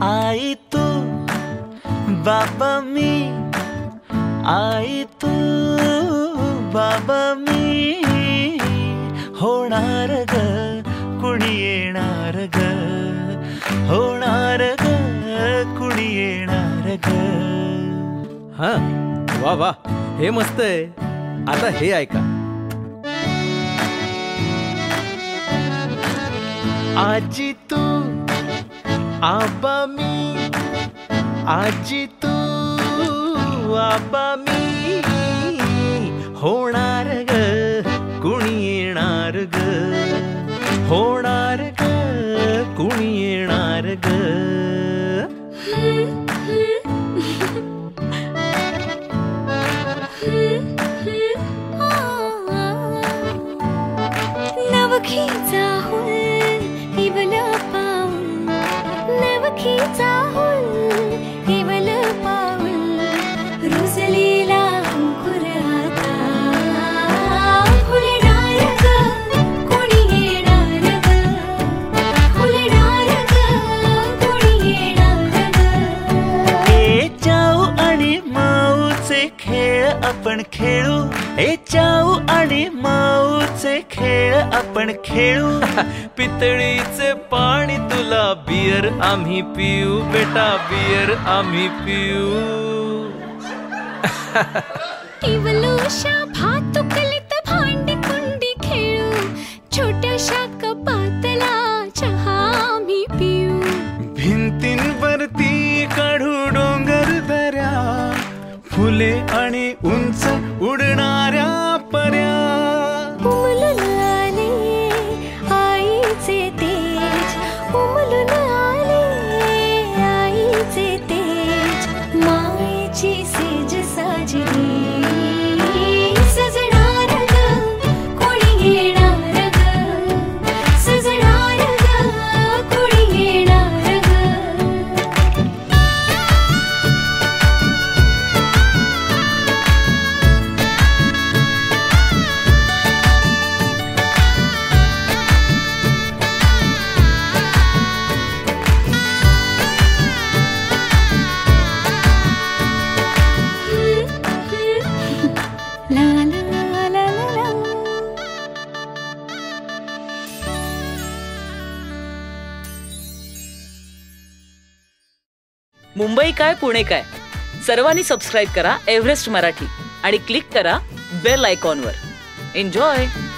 आई तू बाबा मी, आई तू बाबा मी, होणार ग कुणी येणार ग, होणार ग कुणी येणार ग. हा वा वा, हे मस्त आहे. आता हे ऐका. आजी तू आबा मी, आजी तू आबा मी, होणार ग कुणी येणार ग, होणार ग कुणी येणार ग. नवखीचा हुल इवल पाऊल, नवखीचा हुल इवल पाऊल, रुजलेला अंकुर आता फुलणार ग कोणी येणार ग, फुलणार ग कोणी येणार ग. ए चाऊ आणि माऊचे खेळ आपण खेळू, ए चाऊ आणि माऊचे खेळ आपण खेळू. पितळीचे पाणी तुला, बियर आम्ही पिऊ बेटा, बियर आम्ही पिऊ. इवलूशा भातुकलीत भांडी कुंडी खेळू, छोट्याशा कपातला चहा आम्ही पिऊ. भिंतींवरती काढू डोंगर दऱ्या, फुले आणि उंच उडणाऱ्या पर्या. उमलून आले आईचे तेज, उमलून आले आईचे तेज, मायेची सेज साजली, सजणार ग कोणी येणार ग, सजणार ग कोणी येणार ग. ला ला ला ला ला. मुंबई काय पुणे काय, सर्वांनी सबस्क्राईब करा एव्हरेस्ट मराठी आणि क्लिक करा बेल आयकॉनवर. एन्जॉय.